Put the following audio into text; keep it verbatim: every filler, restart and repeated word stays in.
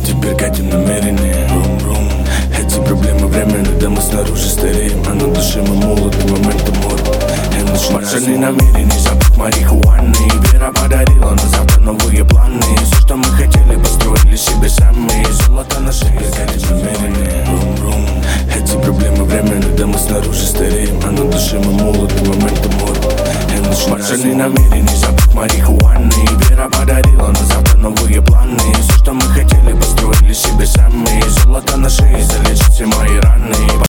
теперь катим намерение. Рум-рум. Эти проблемы временны, да мы снаружи стареем, а на душе мы молоды, моменты мор. Пацаны намерены забыть марихуаны. Вера подарила на завтра новые планы. Все, что мы хотели, построили себе сами. Золото на шее, катим намерение. Рум-рум. Эти проблемы временны, да мы снаружи стареем, а на душе мы молоды, моменты мор. Пацаны намерены забыть марихуаны. Вера подарила на завтра новые планы. Все, что мы хотели, построили себе сами. Золото на шее залечит все мои раны.